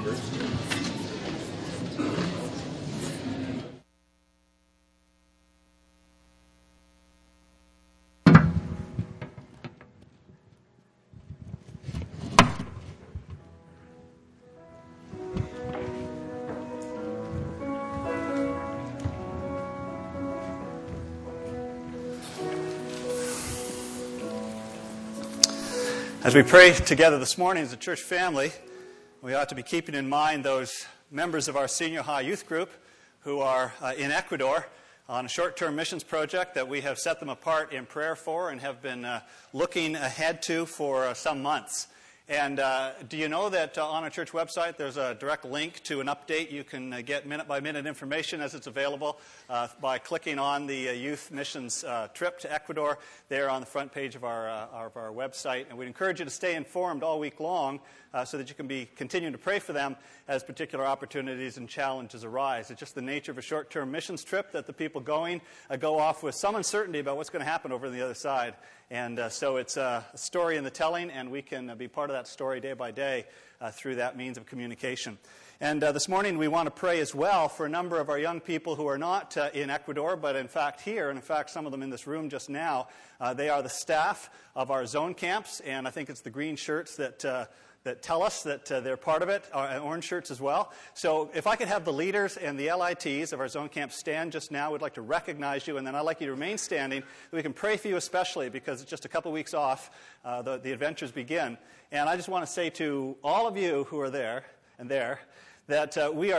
As we pray together this morning as a church family, we ought to be keeping in mind those members of our senior high youth group who are in Ecuador on a short-term missions project that we have set them apart in prayer for and have been looking ahead to for some months. And do you know that on our church website there's a direct link to an update? You can get minute-by-minute information as it's available by clicking on the youth missions trip to Ecuador there on the front page of our website. And we'd encourage you to stay informed all week long so that you can be continuing to pray for them as particular opportunities and challenges arise. It's just the nature of a short-term missions trip that the people going go off with some uncertainty about what's going to happen over on the other side. And so it's a story in the telling, and we can be part of that story day by day through that means of communication. And this morning we want to pray as well for a number of our young people who are not in Ecuador, but in fact here, and in fact some of them in this room just now. They are the staff of our zone camps, and I think it's the green shirts that tell us that they're part of it, and orange shirts as well. So if I could have the leaders and the LITs of our zone camp stand just now, we'd like to recognize you, and then I'd like you to remain standing so we can pray for you especially because it's just a couple weeks off, the adventures begin. And I just want to say to all of you who are there and there that we're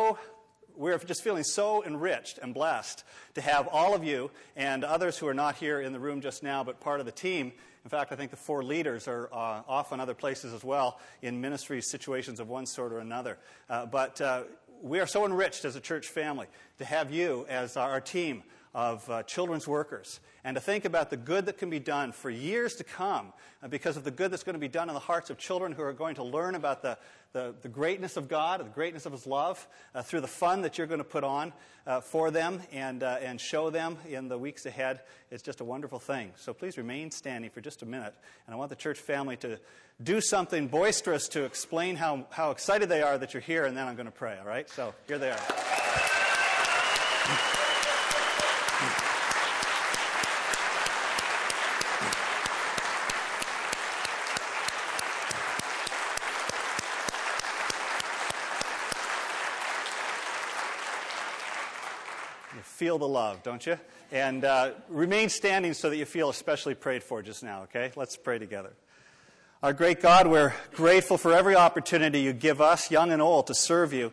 just feeling so enriched and blessed to have all of you and others who are not here in the room just now but part of the team. In fact, I think the 4 leaders are off in other places as well in ministry situations of one sort or another. But we are so enriched as a church family to have you as our team of children's workers and to think about the good that can be done for years to come because of the good that's going to be done in the hearts of children who are going to learn about the greatness of God, the greatness of His love through the fun that you're going to put on for them and show them in the weeks ahead. It's just a wonderful thing. So please remain standing for just a minute. And I want the church family to do something boisterous to explain how excited they are that you're here, and then I'm going to pray, all right? So here they are. Feel the love, don't you? And remain standing so that you feel especially prayed for just now, okay? Let's pray together. Our great God, we're grateful for every opportunity you give us, young and old, to serve you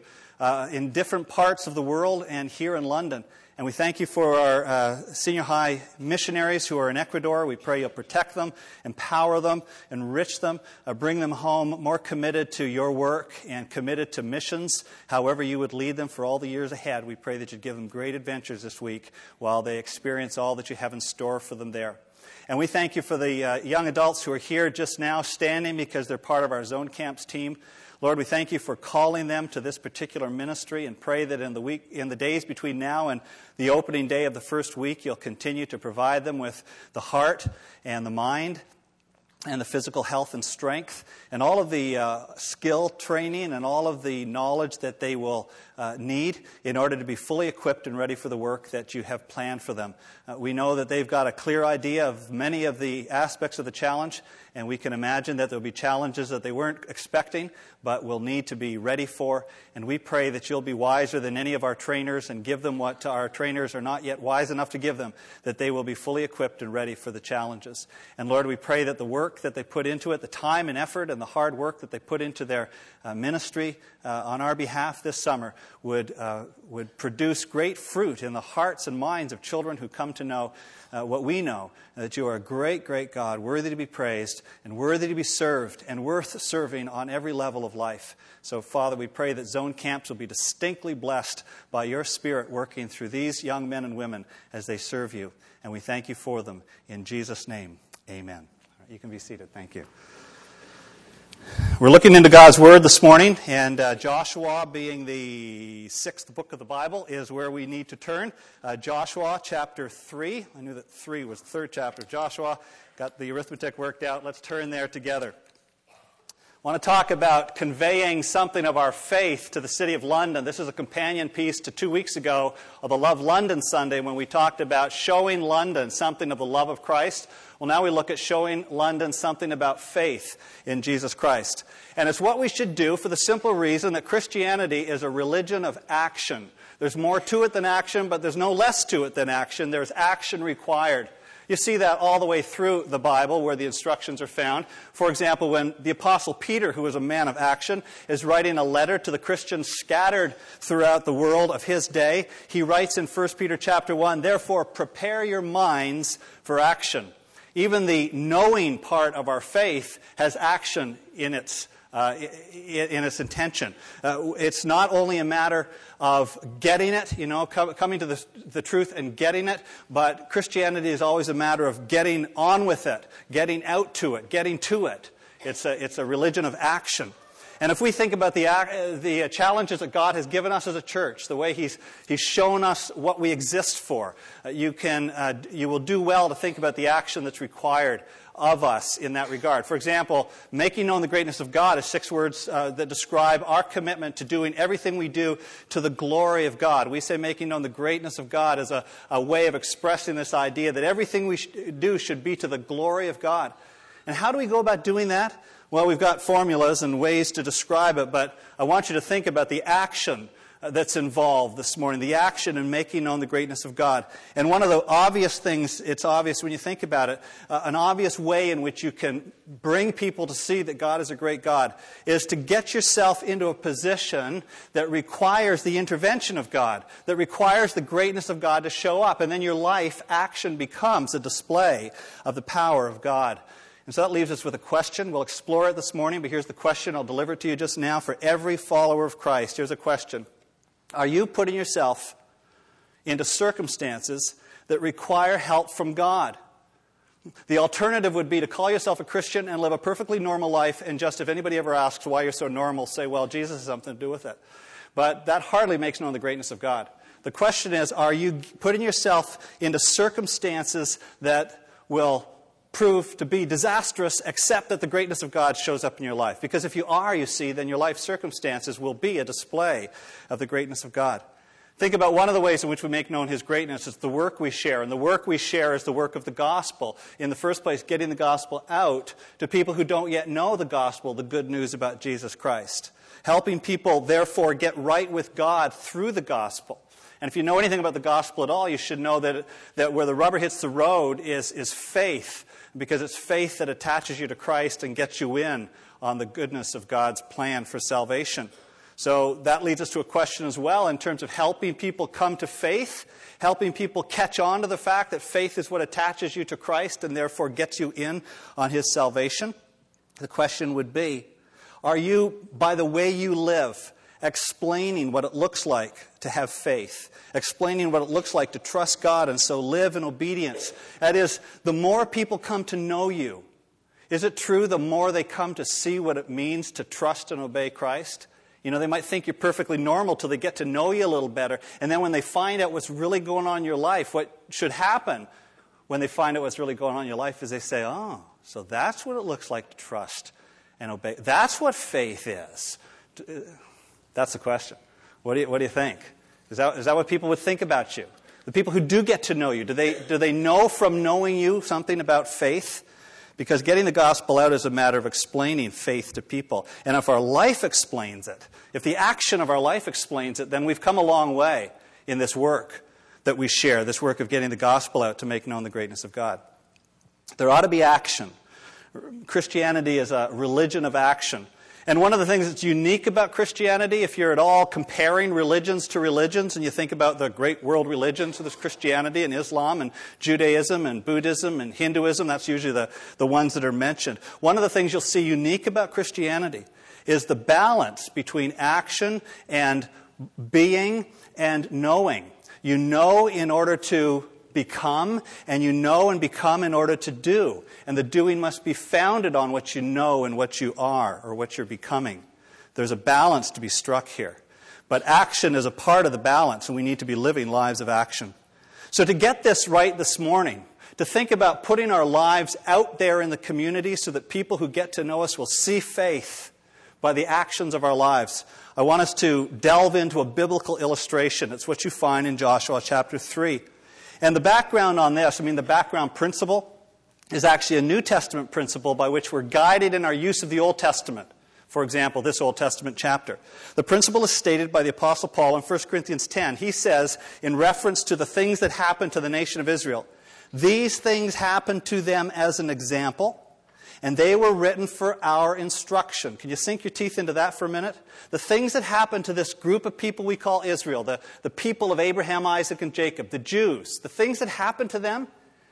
in different parts of the world and here in London. And we thank you for our senior high missionaries who are in Ecuador. We pray you'll protect them, empower them, enrich them, bring them home more committed to your work and committed to missions, however you would lead them for all the years ahead. We pray that you'd give them great adventures this week while they experience all that you have in store for them there. And we thank you for the young adults who are here just now standing because they're part of our zone camps team. Lord, we thank you for calling them to this particular ministry and pray that in the days between now and the opening day of the first week, you'll continue to provide them with the heart and the mind and the physical health and strength and all of the skill training and all of the knowledge that they will need in order to be fully equipped and ready for the work that you have planned for them. We know that they've got a clear idea of many of the aspects of the challenge, and we can imagine that there will be challenges that they weren't expecting but will need to be ready for. And we pray that you'll be wiser than any of our trainers and give them what our trainers are not yet wise enough to give them, that they will be fully equipped and ready for the challenges. And Lord, we pray that the work that they put into it, the time and effort and the hard work that they put into their ministry on our behalf this summer would produce great fruit in the hearts and minds of children who come to know what we know, that you are a great, great God, worthy to be praised and worthy to be served and worth serving on every level of life. So, Father, we pray that zone camps will be distinctly blessed by your Spirit working through these young men and women as they serve you. And we thank you for them. In Jesus' name, amen. All right, you can be seated. Thank you. We're looking into God's Word this morning, and Joshua, being the 6th book of the Bible, is where we need to turn. Joshua chapter 3. I knew that 3 was the 3rd chapter of Joshua. Got the arithmetic worked out. Let's turn there together. I want to talk about conveying something of our faith to the City of London. This is a companion piece to 2 weeks ago of the Love London Sunday when we talked about showing London something of the love of Christ. Well, now we look at showing London something about faith in Jesus Christ. And it's what we should do for the simple reason that Christianity is a religion of action. There's more to it than action, but there's no less to it than action. There's action required. You see that all the way through the Bible where the instructions are found. For example, when the Apostle Peter, who was a man of action, is writing a letter to the Christians scattered throughout the world of his day, he writes in 1 Peter chapter 1, "Therefore prepare your minds for action." Even the knowing part of our faith has action in its intention. It's not only a matter of getting it, coming to the truth and getting it, but Christianity is always a matter of getting on with it, getting out to it, getting to it. It's a religion of action. And if we think about the challenges that God has given us as a church, the way He's shown us what we exist for, you will do well to think about the action that's required of us in that regard. For example, making known the greatness of God is 6 words that describe our commitment to doing everything we do to the glory of God. We say making known the greatness of God is a way of expressing this idea that everything we do should be to the glory of God. And how do we go about doing that? Well, we've got formulas and ways to describe it, but I want you to think about the action that's involved this morning, the action in making known the greatness of God. And one of the obvious things, it's obvious when you think about it, an obvious way in which you can bring people to see that God is a great God is to get yourself into a position that requires the intervention of God, that requires the greatness of God to show up. And then your life action becomes a display of the power of God. And so that leaves us with a question. We'll explore it this morning, but here's the question. I'll deliver it to you just now for every follower of Christ. Here's a question. Are you putting yourself into circumstances that require help from God? The alternative would be to call yourself a Christian and live a perfectly normal life, and just if anybody ever asks why you're so normal, say, well, Jesus has something to do with it. But that hardly makes known the greatness of God. The question is, are you putting yourself into circumstances that will prove to be disastrous, except that the greatness of God shows up in your life? Because if you are, you see, then your life circumstances will be a display of the greatness of God. Think about one of the ways in which we make known His greatness is the work we share. And the work we share is the work of the gospel. In the first place, getting the gospel out to people who don't yet know the gospel, the good news about Jesus Christ. Helping people, therefore, get right with God through the gospel. And if you know anything about the gospel at all, you should know that where the rubber hits the road is faith, because it's faith that attaches you to Christ and gets you in on the goodness of God's plan for salvation. So that leads us to a question as well in terms of helping people come to faith, helping people catch on to the fact that faith is what attaches you to Christ and therefore gets you in on His salvation. The question would be, are you, by the way you live, explaining what it looks like to have faith, explaining what it looks like to trust God and so live in obedience? That is, the more people come to know you, is it true the more they come to see what it means to trust and obey Christ? They might think you're perfectly normal till they get to know you a little better, and then when they find out what's really going on in your life, what should happen when they find out what's really going on in your life is they say, oh, so that's what it looks like to trust and obey. That's what faith is. That's the question. What do you think? Is that what people would think about you? The people who do get to know you, do they know from knowing you something about faith? Because getting the gospel out is a matter of explaining faith to people. And if our life explains it, if the action of our life explains it, then we've come a long way in this work that we share, this work of getting the gospel out to make known the greatness of God. There ought to be action. Christianity is a religion of action. And one of the things that's unique about Christianity, if you're at all comparing religions to religions, and you think about the great world religions, so there's Christianity and Islam and Judaism and Buddhism and Hinduism, that's usually the ones that are mentioned. One of the things you'll see unique about Christianity is the balance between action and being and knowing. You know in order to become, and you know and become in order to do. And the doing must be founded on what you know and what you are, or what you're becoming. There's a balance to be struck here. But action is a part of the balance, and we need to be living lives of action. So to get this right this morning, to think about putting our lives out there in the community so that people who get to know us will see faith, by the actions of our lives. I want us to delve into a biblical illustration. It's what you find in Joshua chapter 3. And the background on this, the background principle, is actually a New Testament principle by which we're guided in our use of the Old Testament. For example, this Old Testament chapter. The principle is stated by the Apostle Paul in 1 Corinthians 10. He says, in reference to the things that happened to the nation of Israel, these things happened to them as an example, and they were written for our instruction. Can you sink your teeth into that for a minute? The things that happened to this group of people we call Israel, the people of Abraham, Isaac, and Jacob, the Jews, the things that happened to them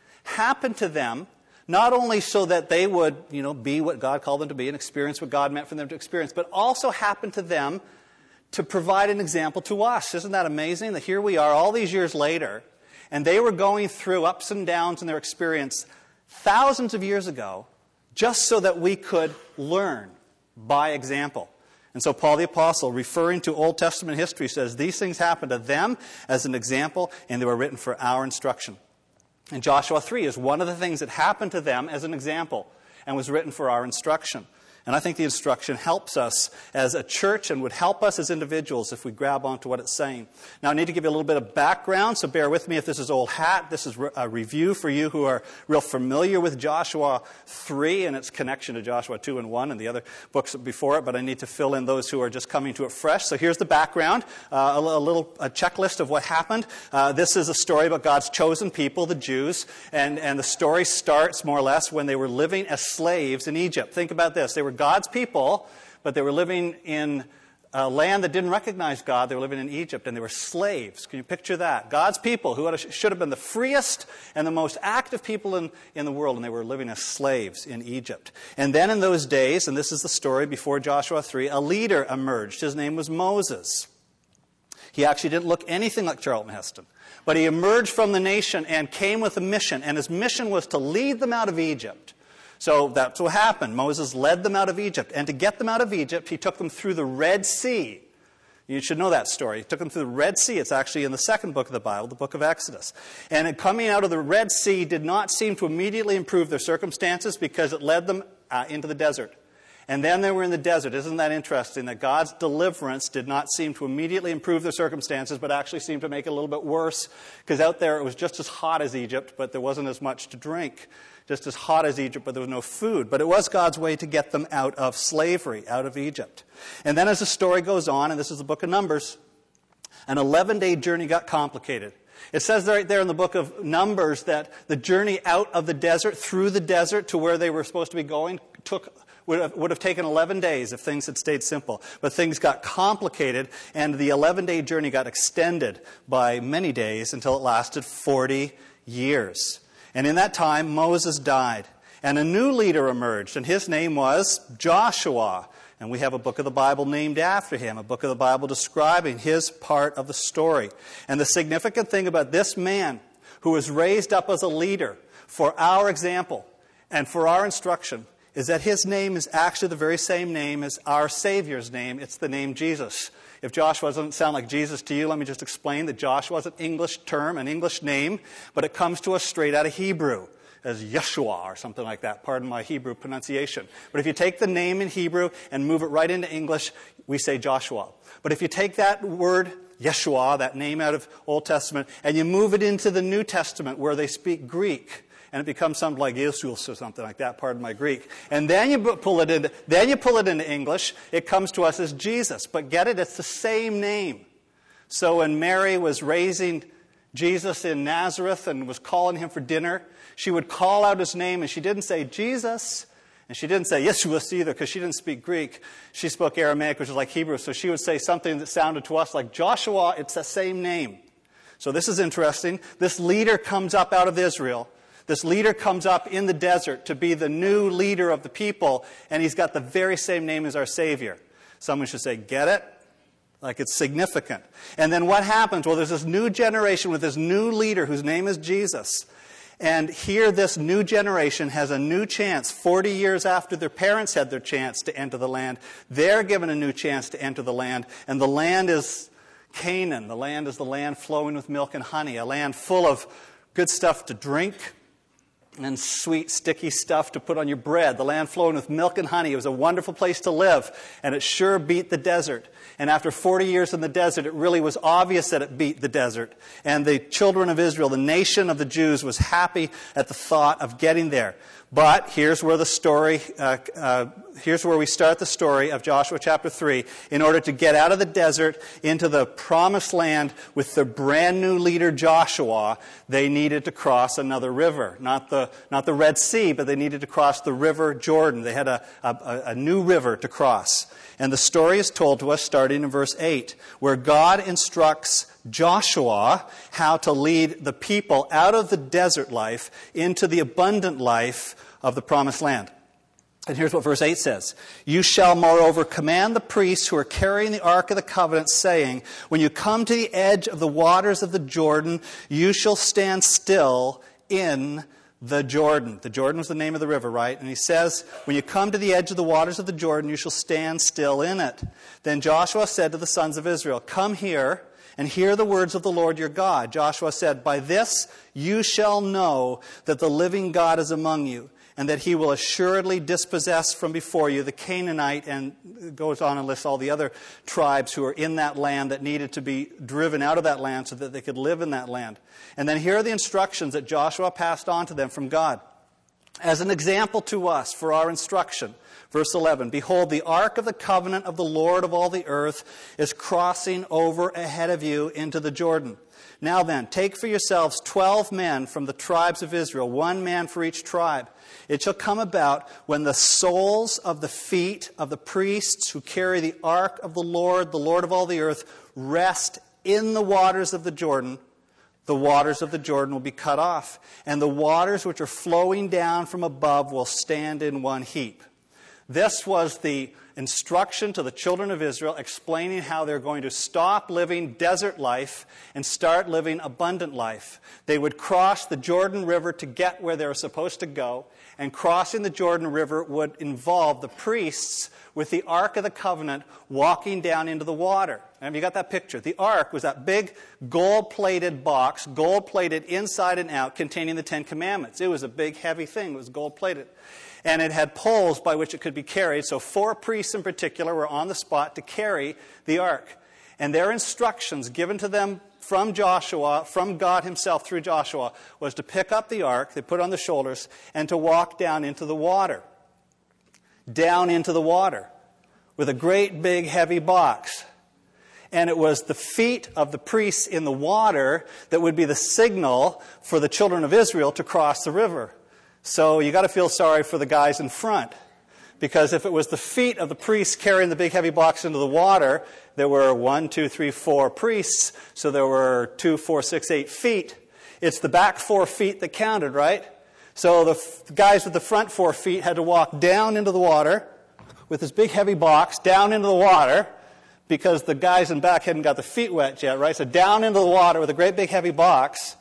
not only so that they would, be what God called them to be and experience what God meant for them to experience, but also happened to them to provide an example to us. Isn't that amazing that here we are all these years later, and they were going through ups and downs in their experience thousands of years ago, just so that we could learn by example. And so Paul the Apostle, referring to Old Testament history, says these things happened to them as an example, and they were written for our instruction. And Joshua 3 is one of the things that happened to them as an example and was written for our instruction. And I think the instruction helps us as a church and would help us as individuals if we grab onto what it's saying. Now, I need to give you a little bit of background, so bear with me if this is old hat. This is a review for you who are real familiar with Joshua 3 and its connection to Joshua 2 and 1 and the other books before it, but I need to fill in those who are just coming to it fresh. So here's the background, a checklist of what happened. This is a story about God's chosen people, the Jews, and the story starts more or less when they were living as slaves in Egypt. Think about this. They were God's people, but they were living in a land that didn't recognize God. They were living in Egypt, and they were slaves. Can you picture that? God's people, who should have been the freest and the most active people in the world, and they were living as slaves in Egypt. And then in those days, and this is the story before Joshua 3, a leader emerged. His name was Moses. He actually didn't look anything like Charlton Heston. But he emerged from the nation and came with a mission, and his mission was to lead them out of Egypt. So that's what happened. Moses led them out of Egypt. And to get them out of Egypt, he took them through the Red Sea. You should know that story. He took them through the Red Sea. It's actually in the second book of the Bible, the book of Exodus. And coming out of the Red Sea did not seem to immediately improve their circumstances because it led them into the desert. And then they were in the desert. Isn't that interesting that God's deliverance did not seem to immediately improve their circumstances, but actually seemed to make it a little bit worse? Because out there it was just as hot as Egypt, but there wasn't as much to drink. Just as hot as Egypt, but there was no food. But it was God's way to get them out of slavery, out of Egypt. And then as the story goes on, and this is the book of Numbers, an 11-day journey got complicated. It says right there in the book of Numbers that the journey out of the desert, through the desert to where they were supposed to be going, would have taken 11 days if things had stayed simple. But things got complicated, and the 11-day journey got extended by many days until it lasted 40 years. And in that time, Moses died, and a new leader emerged, and his name was Joshua. And we have a book of the Bible named after him, a book of the Bible describing his part of the story. And the significant thing about this man, who was raised up as a leader for our example and for our instruction, is that his name is actually the very same name as our Savior's name. It's the name Jesus. If Joshua doesn't sound like Jesus to you, let me just explain that Joshua is an English term, an English name, but it comes to us straight out of Hebrew as Yeshua or something like that. Pardon my Hebrew pronunciation. But if you take the name in Hebrew and move it right into English, we say Joshua. But if you take that word, Yeshua, that name out of Old Testament, and you move it into the New Testament where they speak Greek, and it becomes something like Jesus or something like that, pardon my Greek. And then you pull it into English, it comes to us as Jesus. But get it? It's the same name. So when Mary was raising Jesus in Nazareth and was calling him for dinner, she would call out his name, and she didn't say Jesus, and she didn't say Yeshua either, because she didn't speak Greek. She spoke Aramaic, which is like Hebrew, so she would say something that sounded to us like Joshua. It's the same name. So this is interesting. This leader comes up out of Israel. This leader comes up in the desert to be the new leader of the people, and he's got the very same name as our Savior. Someone should say, get it? Like it's significant. And then what happens? Well, there's this new generation with this new leader whose name is Jesus. And here this new generation has a new chance. 40 years after their parents had their chance to enter the land, they're given a new chance to enter the land. And the land is Canaan. The land is the land flowing with milk and honey, a land full of good stuff to drink, and sweet, sticky stuff to put on your bread. The land flowing with milk and honey. It was a wonderful place to live, and it sure beat the desert. And after 40 years in the desert, it really was obvious that it beat the desert. And the children of Israel, the nation of the Jews, was happy at the thought of getting there. But here's where we start the story of Joshua chapter 3. In order to get out of the desert into the promised land with the brand new leader Joshua, they needed to cross another river. Not the Red Sea, but they needed to cross the river Jordan. They had a new river to cross. And the story is told to us starting in verse 8, where God instructs Joshua how to lead the people out of the desert life into the abundant life of the promised land. And here's what verse 8 says. You shall moreover command the priests who are carrying the Ark of the Covenant, saying, when you come to the edge of the waters of the Jordan, you shall stand still in the Jordan. The Jordan was the name of the river, right? And he says, when you come to the edge of the waters of the Jordan, you shall stand still in it. Then Joshua said to the sons of Israel, come here and hear the words of the Lord your God. Joshua said, by this you shall know that the living God is among you, and that he will assuredly dispossess from before you the Canaanite, and goes on and lists all the other tribes who are in that land that needed to be driven out of that land so that they could live in that land. And then here are the instructions that Joshua passed on to them from God. As an example to us for our instruction, verse 11, behold, the ark of the covenant of the Lord of all the earth is crossing over ahead of you into the Jordan. Now then, take for yourselves 12 men from the tribes of Israel, 1 man for each tribe. It shall come about when the soles of the feet of the priests who carry the ark of the Lord of all the earth, rest in the waters of the waters of the Jordan will be cut off, and the waters which are flowing down from above will stand in one heap. This was the instruction to the children of Israel, explaining how they're going to stop living desert life and start living abundant life. They would cross the Jordan River to get where they were supposed to go, and crossing the Jordan River would involve the priests with the Ark of the Covenant walking down into the water. Have you got that picture? The Ark was that big gold-plated box, gold-plated inside and out, containing the 10 Commandments. It was a big, heavy thing. It was gold-plated. And it had poles by which it could be carried. So 4 priests in particular were on the spot to carry the ark. And their instructions given to them from Joshua, from God himself through Joshua, was to pick up the ark, they put it on the shoulders, and to walk down into the water. Down into the water with a great big heavy box. And it was the feet of the priests in the water that would be the signal for the children of Israel to cross the river. So you got to feel sorry for the guys in front, because if it was the feet of the priests carrying the big heavy box into the water, there were 1, 2, 3, 4 priests, so there were 2, 4, 6, 8 feet. It's the back 4 feet that counted, right? So the guys with the front 4 feet had to walk down into the water with this big heavy box down into the water, because the guys in back hadn't got the feet wet yet, right? So down into the water with a great big heavy box,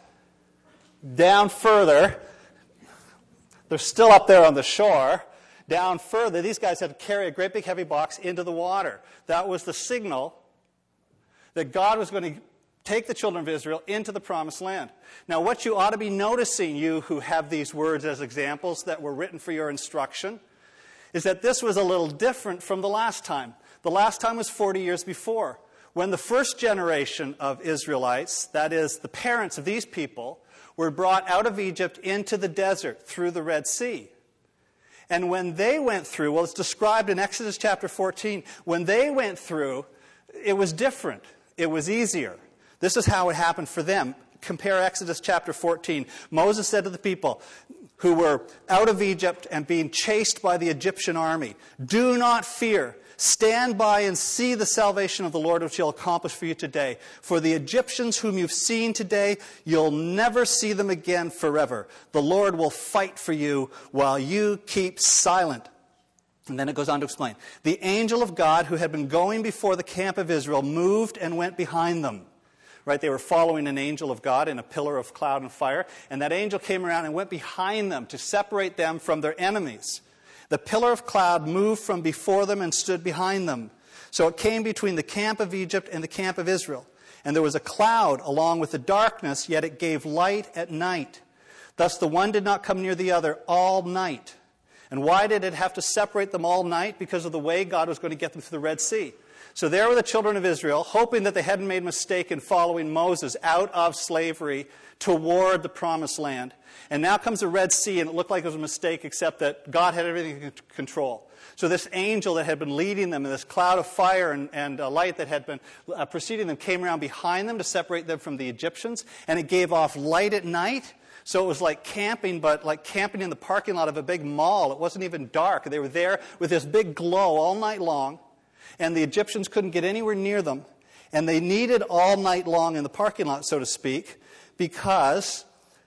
down further. They're still up there on the shore. Down further, these guys had to carry a great big heavy box into the water. That was the signal that God was going to take the children of Israel into the promised land. Now, what you ought to be noticing, you who have these words as examples that were written for your instruction, is that this was a little different from the last time. The last time was 40 years before, when the first generation of Israelites, that is, the parents of these people, were brought out of Egypt into the desert through the Red Sea. And when they went through, well, it's described in Exodus chapter 14, when they went through, it was different. It was easier. This is how it happened for them. Compare Exodus chapter 14. Moses said to the people who were out of Egypt and being chased by the Egyptian army, "Do not fear. Stand by and see the salvation of the Lord which he'll accomplish for you today. For the Egyptians whom you've seen today, you'll never see them again forever. The Lord will fight for you while you keep silent." And then it goes on to explain. The angel of God who had been going before the camp of Israel moved and went behind them. Right? They were following an angel of God in a pillar of cloud and fire. And that angel came around and went behind them to separate them from their enemies. The pillar of cloud moved from before them and stood behind them. So it came between the camp of Egypt and the camp of Israel. And there was a cloud along with the darkness, yet it gave light at night. Thus the one did not come near the other all night. And why did it have to separate them all night? Because of the way God was going to get them through the Red Sea. So there were the children of Israel, hoping that they hadn't made a mistake in following Moses out of slavery toward the Promised Land. And now comes the Red Sea, and it looked like it was a mistake, except that God had everything in control. So this angel that had been leading them, and this cloud of fire and light that had been preceding them, came around behind them to separate them from the Egyptians, and it gave off light at night. So it was like camping, but like camping in the parking lot of a big mall. It wasn't even dark. They were there with this big glow all night long, and the Egyptians couldn't get anywhere near them. And they needed all night long in the parking lot, so to speak, because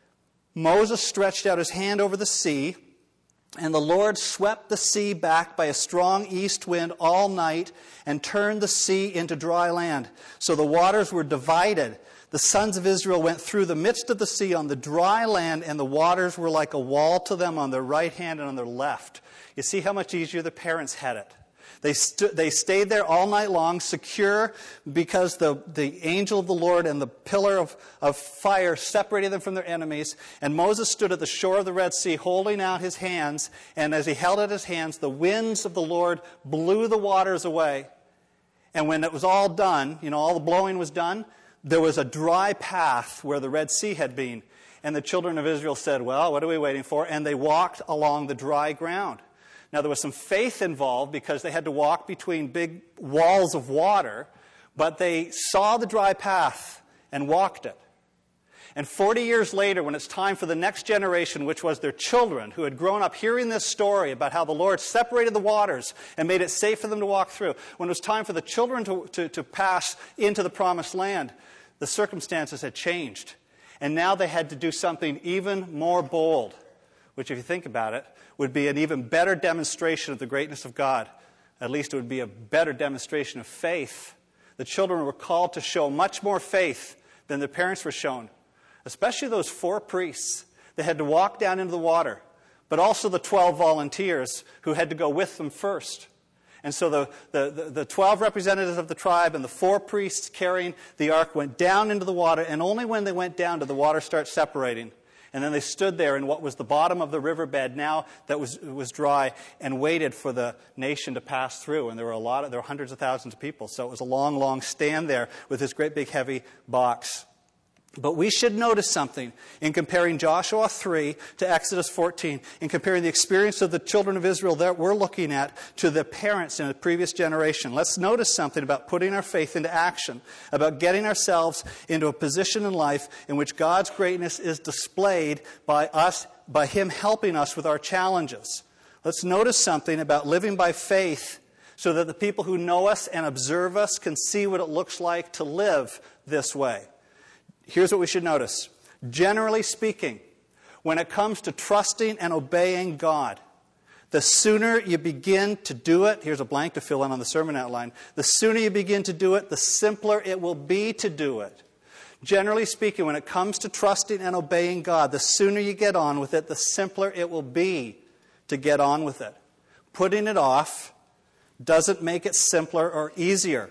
Moses stretched out his hand over the sea, and the Lord swept the sea back by a strong east wind all night and turned the sea into dry land. So the waters were divided. The sons of Israel went through the midst of the sea on the dry land, and the waters were like a wall to them on their right hand and on their left. You see how much easier the parents had it. They stayed there all night long, secure, because the angel of the Lord and the pillar of fire separated them from their enemies. And Moses stood at the shore of the Red Sea, holding out his hands. And as he held out his hands, the winds of the Lord blew the waters away. And when it was all done, all the blowing was done, there was a dry path where the Red Sea had been. And the children of Israel said, well, what are we waiting for? And they walked along the dry ground. Now, there was some faith involved because they had to walk between big walls of water, but they saw the dry path and walked it. And 40 years later, when it's time for the next generation, which was their children, who had grown up hearing this story about how the Lord separated the waters and made it safe for them to walk through, when it was time for the children to pass into the Promised Land, the circumstances had changed. And now they had to do something even more bold, which, if you think about it, would be an even better demonstration of the greatness of God. At least it would be a better demonstration of faith. The children were called to show much more faith than their parents were shown, especially those 4 priests that had to walk down into the water, but also the 12 volunteers who had to go with them first. And so the 12 representatives of the tribe and the 4 priests carrying the ark went down into the water, and only when they went down did the water start separating. And then they stood there in what was the bottom of the riverbed now that was dry, and waited for the nation to pass through. And there were hundreds of thousands of people. So it was a long, long stand there with this great big heavy box. But we should notice something in comparing Joshua 3 to Exodus 14, in comparing the experience of the children of Israel that we're looking at to the parents in the previous generation. Let's notice something about putting our faith into action, about getting ourselves into a position in life in which God's greatness is displayed by us, by Him helping us with our challenges. Let's notice something about living by faith so that the people who know us and observe us can see what it looks like to live this way. Here's what we should notice. Generally speaking, when it comes to trusting and obeying God, the sooner you begin to do it, here's a blank to fill in on the sermon outline, the sooner you begin to do it, the simpler it will be to do it. Generally speaking, when it comes to trusting and obeying God, the sooner you get on with it, the simpler it will be to get on with it. Putting it off doesn't make it simpler or easier.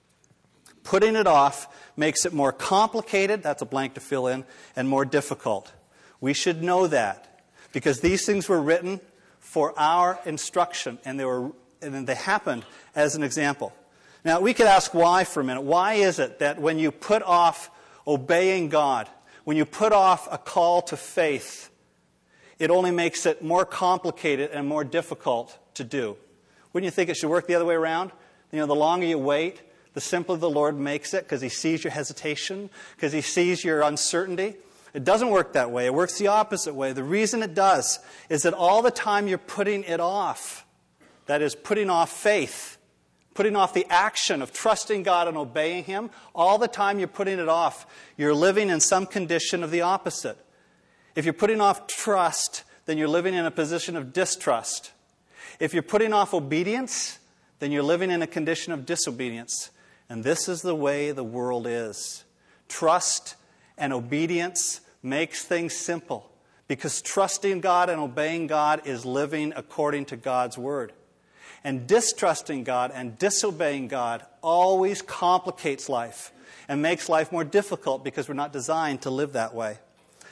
Putting it off makes it more complicated, that's a blank to fill in, and more difficult. We should know that because these things were written for our instruction, and they happened as an example. Now, we could ask why for a minute. Why is it that when you put off obeying God, when you put off a call to faith, it only makes it more complicated and more difficult to do? Wouldn't you think it should work the other way around? The longer you wait, the simpler the Lord makes it, because He sees your hesitation, because He sees your uncertainty. It doesn't work that way. It works the opposite way. The reason it does is that all the time you're putting it off, that is, putting off faith, putting off the action of trusting God and obeying Him, all the time you're putting it off, you're living in some condition of the opposite. If you're putting off trust, then you're living in a position of distrust. If you're putting off obedience, then you're living in a condition of disobedience. And this is the way the world is. Trust and obedience makes things simple, because trusting God and obeying God is living according to God's Word. And distrusting God and disobeying God always complicates life and makes life more difficult because we're not designed to live that way.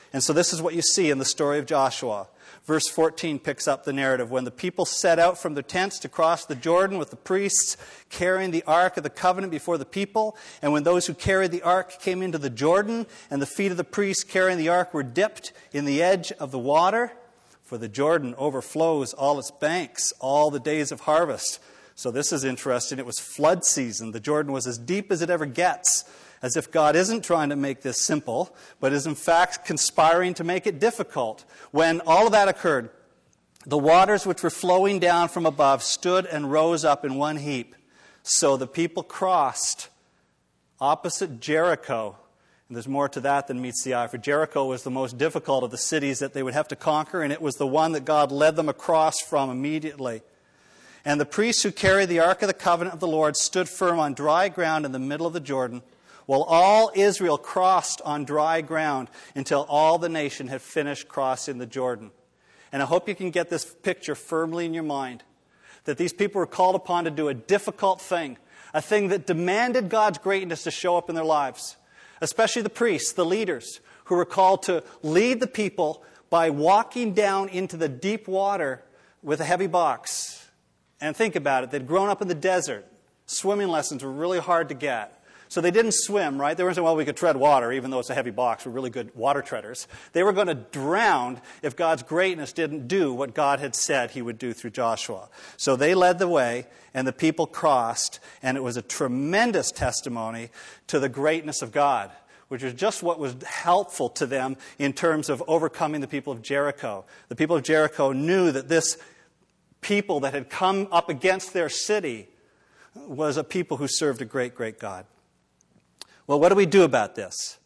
And so this is what you see in the story of Joshua. Verse 14 picks up the narrative. When the people set out from their tents to cross the Jordan with the priests carrying the Ark of the Covenant before the people, and when those who carried the Ark came into the Jordan, and the feet of the priests carrying the Ark were dipped in the edge of the water, for the Jordan overflows all its banks all the days of harvest. So this is interesting. It was flood season. The Jordan was as deep as it ever gets, as if God isn't trying to make this simple, but is in fact conspiring to make it difficult. When all of that occurred, the waters which were flowing down from above stood and rose up in one heap. So the people crossed opposite Jericho. And there's more to that than meets the eye. For Jericho was the most difficult of the cities that they would have to conquer, and it was the one that God led them across from immediately. And the priests who carried the Ark of the Covenant of the Lord stood firm on dry ground in the middle of the Jordan, while all Israel crossed on dry ground until all the nation had finished crossing the Jordan. And I hope you can get this picture firmly in your mind, that these people were called upon to do a difficult thing, a thing that demanded God's greatness to show up in their lives, especially the priests, the leaders, who were called to lead the people by walking down into the deep water with a heavy box. And think about it, they'd grown up in the desert. Swimming lessons were really hard to get. So they didn't swim, right? They weren't saying, well, we could tread water, even though it's a heavy box. We're really good water treaders. They were going to drown if God's greatness didn't do what God had said he would do through Joshua. So they led the way, and the people crossed, and it was a tremendous testimony to the greatness of God, which was just what was helpful to them in terms of overcoming the people of Jericho. The people of Jericho knew that this people that had come up against their city was a people who served a great, great God. Well, what do we do about this?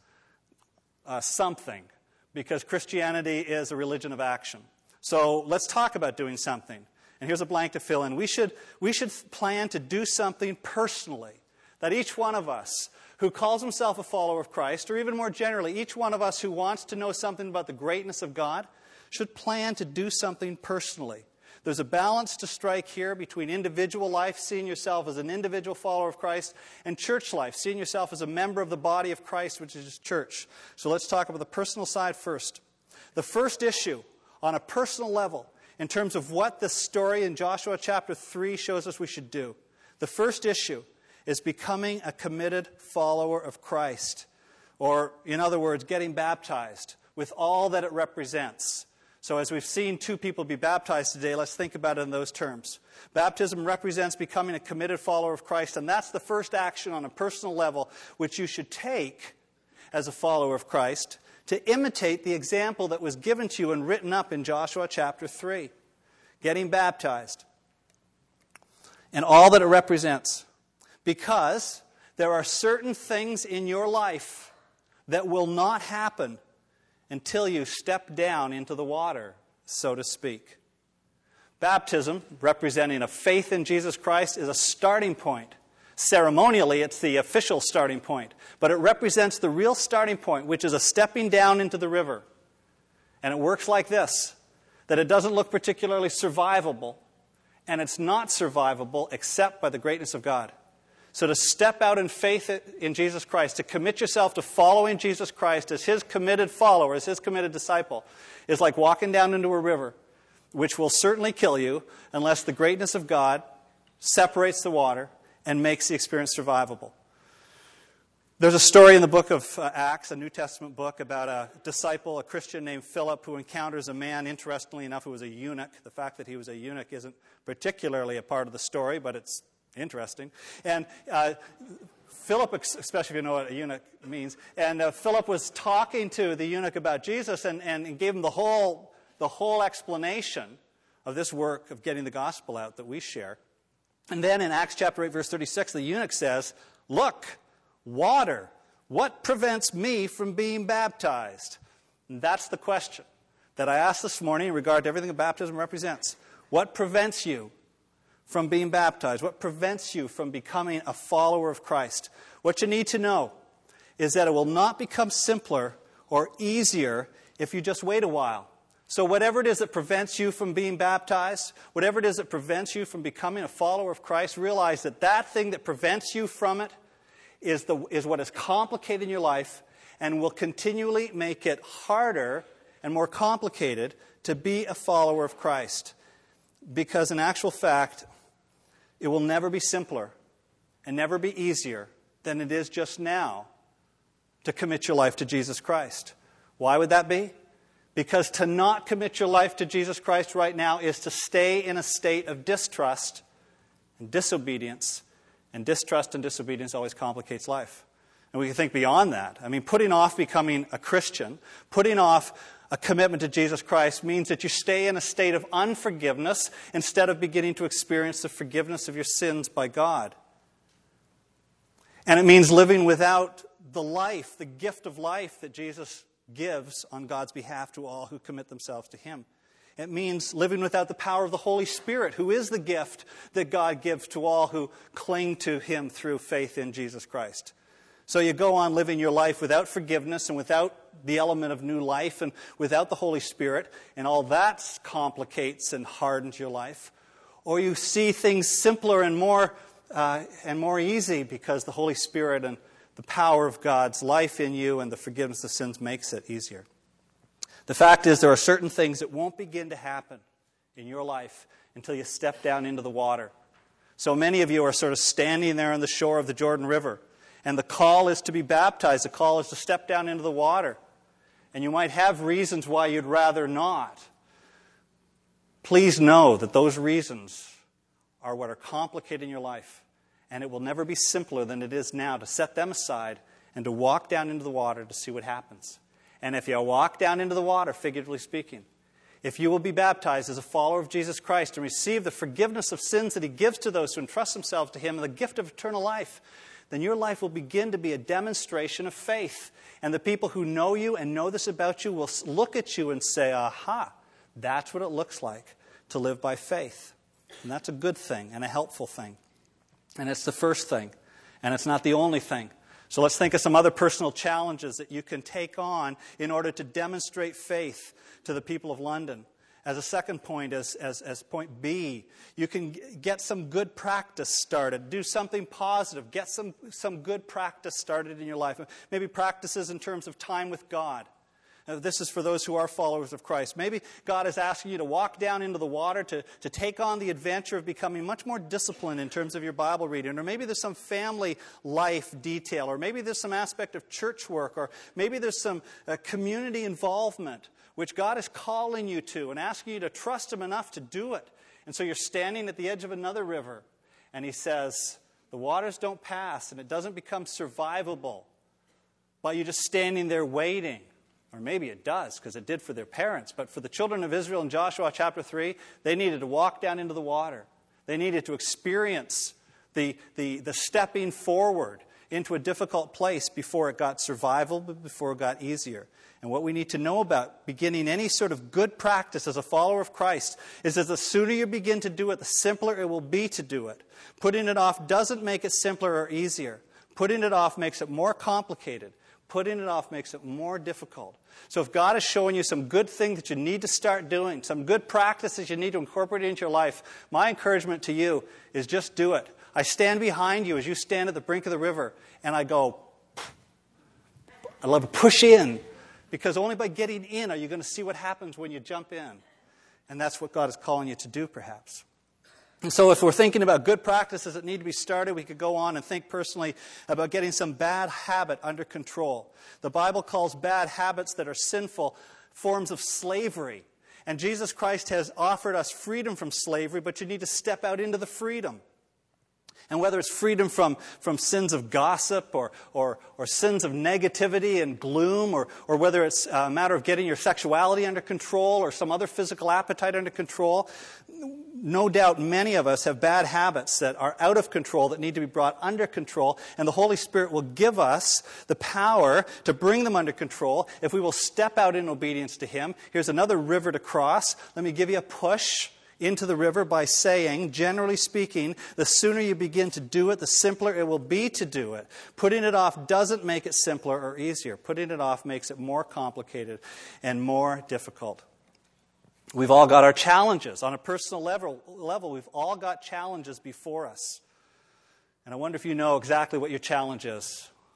Something, because Christianity is a religion of action. So let's talk about doing something. And here's a blank to fill in. We should plan to do something personally, that each one of us who calls himself a follower of Christ, or even more generally, each one of us who wants to know something about the greatness of God, should plan to do something personally. There's a balance to strike here between individual life, seeing yourself as an individual follower of Christ, and church life, seeing yourself as a member of the body of Christ, which is his church. So let's talk about the personal side first. The first issue, on a personal level, in terms of what this story in Joshua chapter 3 shows us we should do, the first issue is becoming a committed follower of Christ. Or, in other words, getting baptized with all that it represents. So as we've seen two people be baptized today, let's think about it in those terms. Baptism represents becoming a committed follower of Christ, and that's the first action on a personal level which you should take as a follower of Christ to imitate the example that was given to you and written up in Joshua chapter 3. Getting baptized. And all that it represents. Because there are certain things in your life that will not happen until you step down into the water, so to speak. Baptism, representing a faith in Jesus Christ, is a starting point. Ceremonially, it's the official starting point. But it represents the real starting point, which is a stepping down into the river. And it works like this, that it doesn't look particularly survivable, and it's not survivable except by the greatness of God. So to step out in faith in Jesus Christ, to commit yourself to following Jesus Christ as his committed follower, as his committed disciple, is like walking down into a river, which will certainly kill you unless the greatness of God separates the water and makes the experience survivable. There's a story in the book of Acts, a New Testament book, about a disciple, a Christian named Philip, who encounters a man, interestingly enough, who was a eunuch. The fact that he was a eunuch isn't particularly a part of the story, but it's interesting. And Philip, especially if you know what a eunuch means, and Philip was talking to the eunuch about Jesus and gave him the whole explanation of this work of getting the gospel out that we share. And then in Acts chapter 8, verse 36, the eunuch says, "Look, water, what prevents me from being baptized?" And that's the question that I asked this morning in regard to everything that baptism represents. What prevents you from being baptized? What prevents you from becoming a follower of Christ? What you need to know is that it will not become simpler or easier if you just wait a while. So whatever it is that prevents you from being baptized, whatever it is that prevents you from becoming a follower of Christ, realize that that thing that prevents you from it is what is complicating your life, and will continually make it harder and more complicated to be a follower of Christ. Because in actual fact, it will never be simpler and never be easier than it is just now to commit your life to Jesus Christ. Why would that be? Because to not commit your life to Jesus Christ right now is to stay in a state of distrust and disobedience. And distrust and disobedience always complicates life. And we can think beyond that. I mean, putting off becoming a Christian, putting off a commitment to Jesus Christ means that you stay in a state of unforgiveness instead of beginning to experience the forgiveness of your sins by God. And it means living without the life, the gift of life that Jesus gives on God's behalf to all who commit themselves to Him. It means living without the power of the Holy Spirit, who is the gift that God gives to all who cling to Him through faith in Jesus Christ. So you go on living your life without forgiveness and without the element of new life and without the Holy Spirit, and all that complicates and hardens your life. Or you see things simpler and more easy because the Holy Spirit and the power of God's life in you and the forgiveness of sins makes it easier. The fact is, there are certain things that won't begin to happen in your life until you step down into the water. So many of you are sort of standing there on the shore of the Jordan River, and the call is to be baptized. The call is to step down into the water. And you might have reasons why you'd rather not. Please know that those reasons are what are complicating your life. And it will never be simpler than it is now to set them aside and to walk down into the water to see what happens. And if you walk down into the water, figuratively speaking, if you will be baptized as a follower of Jesus Christ and receive the forgiveness of sins that He gives to those who entrust themselves to Him and the gift of eternal life, then your life will begin to be a demonstration of faith. And the people who know you and know this about you will look at you and say, aha, that's what it looks like to live by faith. And that's a good thing and a helpful thing. And it's the first thing. And it's not the only thing. So let's think of some other personal challenges that you can take on in order to demonstrate faith to the people of London. As a second point, as point B, you can get some good practice started. Do something positive. Get some good practice started in your life. Maybe practices in terms of time with God. This is for those who are followers of Christ. Maybe God is asking you to walk down into the water to take on the adventure of becoming much more disciplined in terms of your Bible reading. Or maybe there's some family life detail. Or maybe there's some aspect of church work. Or maybe there's some community involvement which God is calling you to and asking you to trust Him enough to do it. And so you're standing at the edge of another river. And He says, the waters don't pass and it doesn't become survivable by you just standing there waiting. Or maybe it does, because it did for their parents. But for the children of Israel in Joshua chapter 3, they needed to walk down into the water. They needed to experience the stepping forward into a difficult place before it got survivable, before it got easier. And what we need to know about beginning any sort of good practice as a follower of Christ is that the sooner you begin to do it, the simpler it will be to do it. Putting it off doesn't make it simpler or easier. Putting it off makes it more complicated. Putting it off makes it more difficult. So if God is showing you some good things that you need to start doing, some good practices you need to incorporate into your life, my encouragement to you is just do it. I stand behind you as you stand at the brink of the river, and I go, I love to push in, because only by getting in are you going to see what happens when you jump in. And that's what God is calling you to do, perhaps. And so if we're thinking about good practices that need to be started, we could go on and think personally about getting some bad habit under control. The Bible calls bad habits that are sinful forms of slavery. And Jesus Christ has offered us freedom from slavery, but you need to step out into the freedom. And whether it's freedom from sins of gossip or sins of negativity and gloom, or whether it's a matter of getting your sexuality under control or some other physical appetite under control, no doubt many of us have bad habits that are out of control that need to be brought under control, and the Holy Spirit will give us the power to bring them under control if we will step out in obedience to Him. Here's another river to cross. Let me give you a push into the river by saying, generally speaking, the sooner you begin to do it, the simpler it will be to do it. Putting it off doesn't make it simpler or easier. Putting it off makes it more complicated and more difficult. We've all got our challenges. On a personal level, we've all got challenges before us. And I wonder if you know exactly what your challenge is.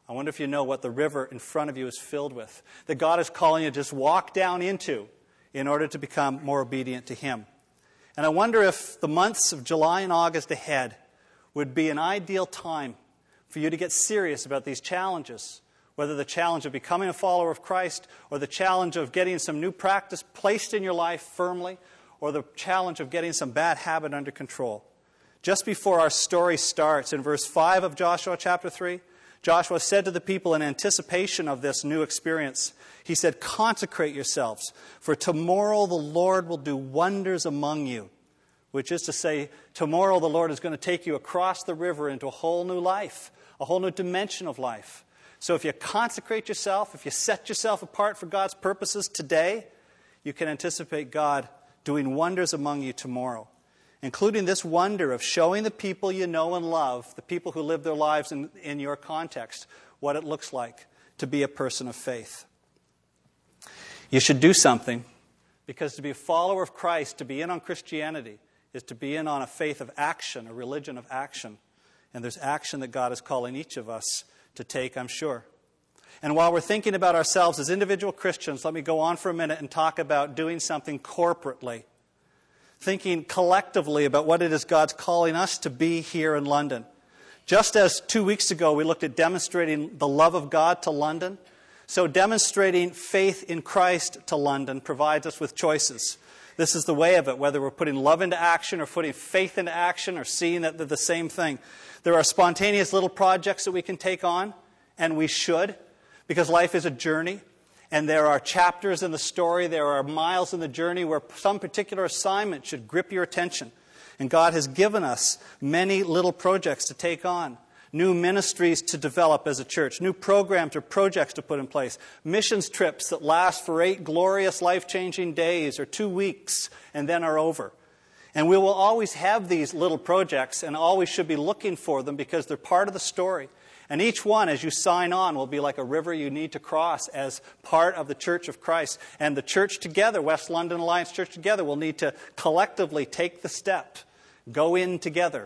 I wonder if you know what the river in front of you is filled with, that God is calling you to just walk down into in order to become more obedient to Him. And I wonder if the months of July and August ahead would be an ideal time for you to get serious about these challenges, whether the challenge of becoming a follower of Christ or the challenge of getting some new practice placed in your life firmly or the challenge of getting some bad habit under control. Just before our story starts, in verse 5 of Joshua chapter 3, Joshua said to the people in anticipation of this new experience, he said, "Consecrate yourselves, for tomorrow the Lord will do wonders among you." Which is to say, tomorrow the Lord is going to take you across the river into a whole new life, a whole new dimension of life. So if you consecrate yourself, if you set yourself apart for God's purposes today, you can anticipate God doing wonders among you tomorrow, including this wonder of showing the people you know and love, the people who live their lives in your context, what it looks like to be a person of faith. You should do something, because to be a follower of Christ, to be in on Christianity, is to be in on a faith of action, a religion of action. And there's action that God is calling each of us to take, I'm sure. And while we're thinking about ourselves as individual Christians, let me go on for a minute and talk about doing something corporately. Thinking collectively about what it is God's calling us to be here in London. Just as 2 weeks ago we looked at demonstrating the love of God to London, so demonstrating faith in Christ to London provides us with choices. This is the way of it, whether we're putting love into action or putting faith into action or seeing that they're the same thing. There are spontaneous little projects that we can take on, and we should, because life is a journey. And there are chapters in the story, there are miles in the journey where some particular assignment should grip your attention. And God has given us many little projects to take on. New ministries to develop as a church, new programs or projects to put in place, missions trips that last for 8 glorious, life-changing days or 2 weeks and then are over. And we will always have these little projects and always should be looking for them because they're part of the story. And each one, as you sign on, will be like a river you need to cross as part of the Church of Christ. And the church together, West London Alliance Church together, will need to collectively take the step, go in together.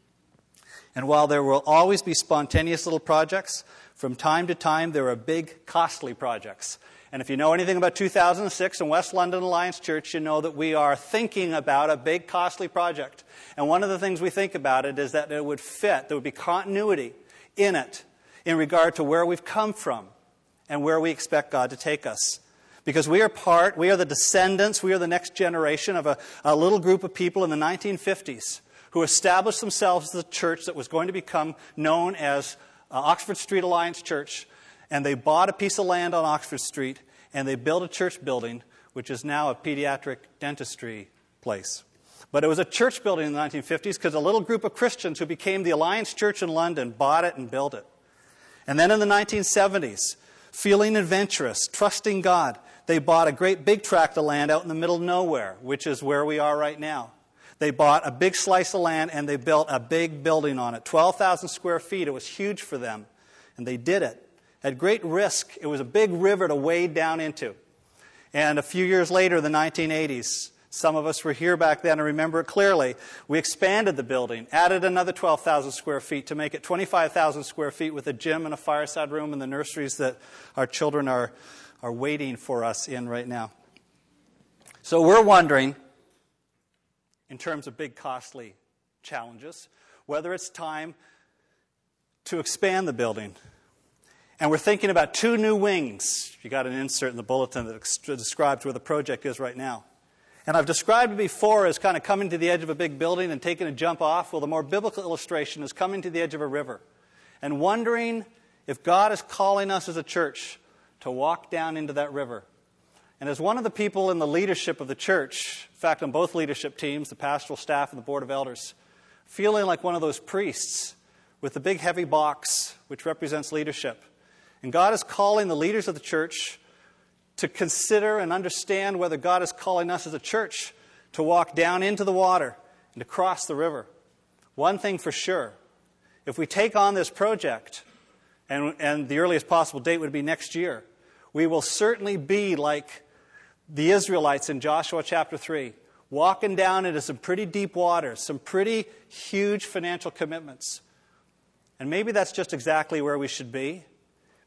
And while there will always be spontaneous little projects, from time to time there are big, costly projects. And if you know anything about 2006 and West London Alliance Church, you know that we are thinking about a big, costly project. And one of the things we think about it is that it would fit, there would be continuity in it in regard to where we've come from and where we expect God to take us. Because we are the descendants, we are the next generation of a little group of people in the 1950s who established themselves as a church that was going to become known as Oxford Street Alliance Church. And they bought a piece of land on Oxford Street, and they built a church building, which is now a pediatric dentistry place. But it was a church building in the 1950s because a little group of Christians who became the Alliance Church in London bought it and built it. And then in the 1970s, feeling adventurous, trusting God, they bought a great big tract of land out in the middle of nowhere, which is where we are right now. They bought a big slice of land and they built a big building on it. 12,000 square feet. It was huge for them. And they did it. At great risk. It was a big river to wade down into. And a few years later, the 1980s, some of us were here back then and remember it clearly. We expanded the building, added another 12,000 square feet to make it 25,000 square feet with a gym and a fireside room and the nurseries that our children are waiting for us in right now. So we're wondering, in terms of big, costly challenges, whether it's time to expand the building. And we're thinking about 2 new wings. You got an insert in the bulletin that describes where the project is right now. And I've described it before as kind of coming to the edge of a big building and taking a jump off. Well, the more biblical illustration is coming to the edge of a river and wondering if God is calling us as a church to walk down into that river. And as one of the people in the leadership of the church, in fact, on both leadership teams, the pastoral staff and the board of elders, feeling like one of those priests with the big heavy box which represents leadership. And God is calling the leaders of the church to consider and understand whether God is calling us as a church to walk down into the water and to cross the river. One thing for sure, if we take on this project, and the earliest possible date would be next year, we will certainly be like the Israelites in Joshua chapter 3, walking down into some pretty deep waters, some pretty huge financial commitments. And maybe that's just exactly where we should be.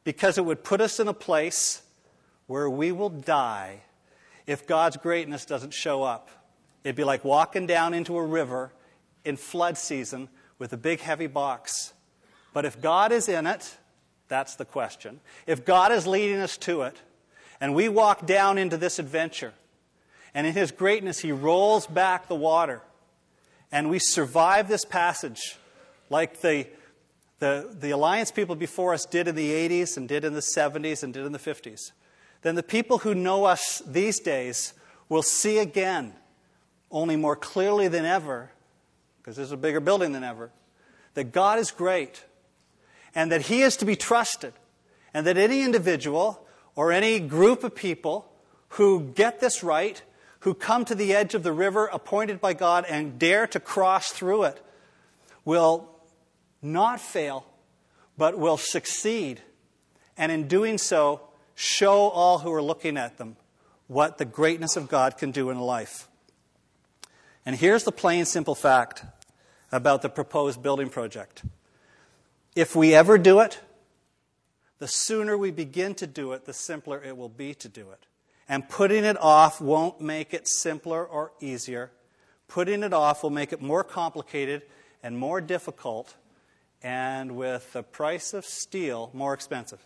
because it would put us in a place where we will die if God's greatness doesn't show up. It'd be like walking down into a river in flood season with a big heavy box. But if God is in it, that's the question. If God is leading us to it, and we walk down into this adventure, and in His greatness He rolls back the water, and we survive this passage like the Alliance people before us did in the 80s and did in the 70s and did in the 50s, then the people who know us these days will see again, only more clearly than ever, because there's a bigger building than ever, that God is great and that He is to be trusted, and that any individual or any group of people who get this right, who come to the edge of the river appointed by God and dare to cross through it, will not fail, but will succeed. And in doing so, show all who are looking at them what the greatness of God can do in life. And here's the plain, simple fact about the proposed building project. If we ever do it, the sooner we begin to do it, the simpler it will be to do it. And putting it off won't make it simpler or easier. Putting it off will make it more complicated and more difficult, and with the price of steel, more expensive.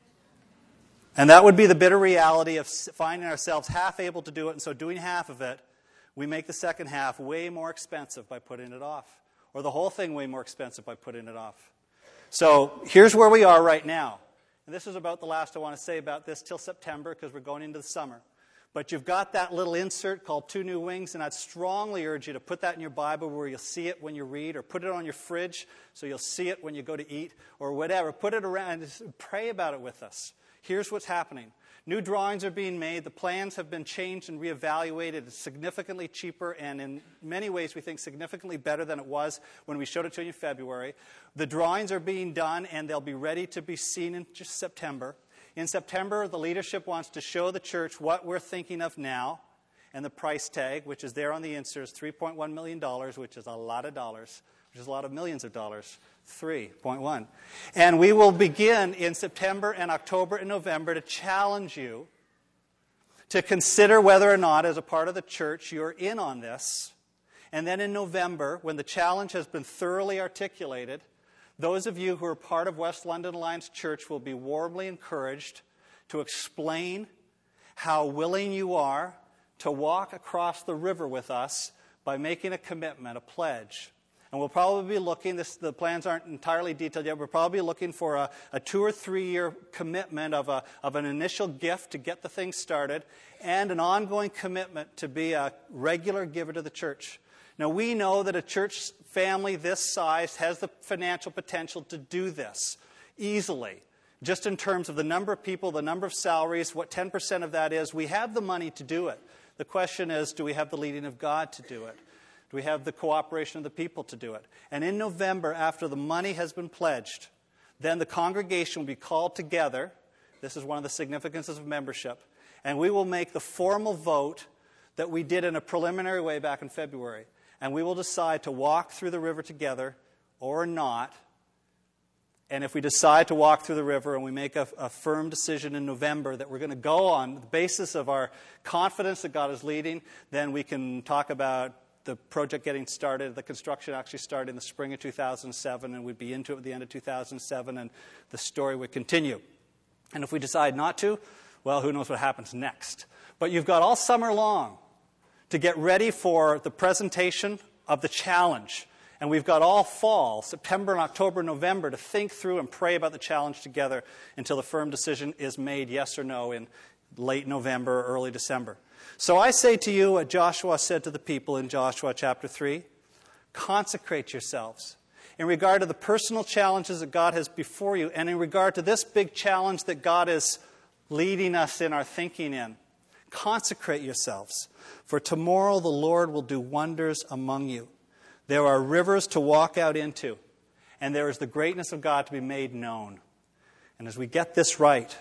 And that would be the bitter reality of finding ourselves half able to do it, and so doing half of it, we make the second half way more expensive by putting it off, or the whole thing way more expensive by putting it off. So here's where we are right now. And this is about the last I want to say about this till September, because we're going into the summer. But you've got that little insert called 2 New Wings, and I'd strongly urge you to put that in your Bible where you'll see it when you read, or put it on your fridge so you'll see it when you go to eat, or whatever. Put it around and pray about it with us. Here's what's happening. New drawings are being made. The plans have been changed and reevaluated. It's significantly cheaper, and in many ways we think significantly better than it was when we showed it to you in February. The drawings are being done, and they'll be ready to be seen in just September. In September, the leadership wants to show the church what we're thinking of now, and the price tag, which is there on the insert, is $3.1 million, which is a lot of dollars, which is a lot of millions of dollars. 3.1. And we will begin in September and October and November to challenge you to consider whether or not, as a part of the church, you're in on this. And then in November, when the challenge has been thoroughly articulated, those of you who are part of West London Alliance Church will be warmly encouraged to explain how willing you are to walk across the river with us by making a commitment, a pledge. And we'll probably be looking, the plans aren't entirely detailed yet, we're probably looking for a 2 or 3 year commitment of an initial gift to get the thing started, and an ongoing commitment to be a regular giver to the church. Now, we know that a church family this size has the financial potential to do this easily. Just in terms of the number of people, the number of salaries, what 10% of that is, we have the money to do it. The question is, do we have the leading of God to do it? Do we have the cooperation of the people to do it? And in November, after the money has been pledged, then the congregation will be called together. This is one of the significances of membership. And we will make the formal vote that we did in a preliminary way back in February. And we will decide to walk through the river together or not. And if we decide to walk through the river and we make a firm decision in November that we're going to go on the basis of our confidence that God is leading, then we can talk about the project getting started, the construction actually started in the spring of 2007, and we'd be into it at the end of 2007, and the story would continue. And if we decide not to, well, who knows what happens next. But you've got all summer long to get ready for the presentation of the challenge. And we've got all fall, September and October, November, to think through and pray about the challenge together until the firm decision is made, yes or no, in late November or early December. So I say to you what Joshua said to the people in Joshua chapter 3, consecrate yourselves. In regard to the personal challenges that God has before you, and in regard to this big challenge that God is leading us in our thinking in, consecrate yourselves. For tomorrow the Lord will do wonders among you. There are rivers to walk out into, and there is the greatness of God to be made known. And as we get this right,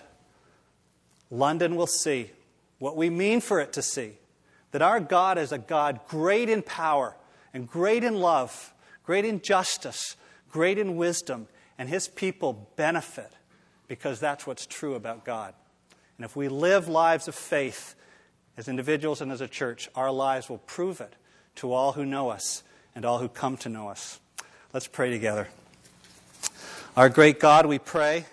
London will see what we mean for it to see, that our God is a God great in power and great in love, great in justice, great in wisdom, and His people benefit because that's what's true about God. And if we live lives of faith as individuals and as a church, our lives will prove it to all who know us and all who come to know us. Let's pray together. Our great God, we pray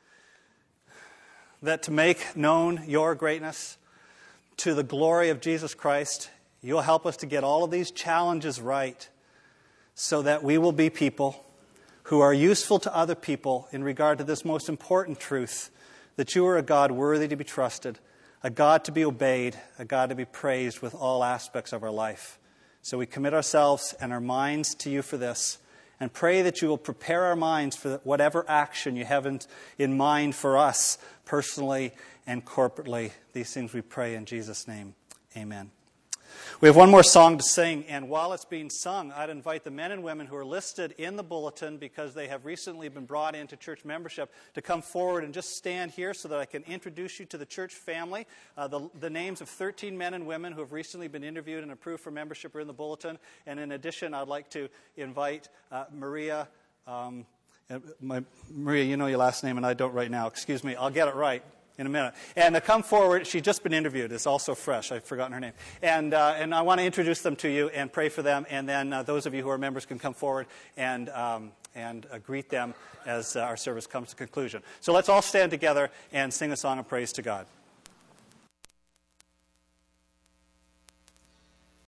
that to make known your greatness to the glory of Jesus Christ, you'll help us to get all of these challenges right so that we will be people who are useful to other people in regard to this most important truth, that you are a God worthy to be trusted, a God to be obeyed, a God to be praised with all aspects of our life. So we commit ourselves and our minds to you for this, and pray that you will prepare our minds for whatever action you have in mind for us personally and corporately. These things we pray in Jesus' name. Amen. We have one more song to sing, and while it's being sung, I'd invite the men and women who are listed in the bulletin because they have recently been brought into church membership to come forward and just stand here so that I can introduce you to the church family. The names of 13 men and women who have recently been interviewed and approved for membership are in the bulletin. And in addition, I'd like to invite Maria. Maria, you know your last name, and I don't right now. Excuse me, I'll get it right in a minute. And to come forward, she's just been interviewed. It's also fresh. I've forgotten her name. And I want to introduce them to you and pray for them. And then those of you who are members can come forward and greet them as our service comes to conclusion. So let's all stand together and sing a song of praise to God.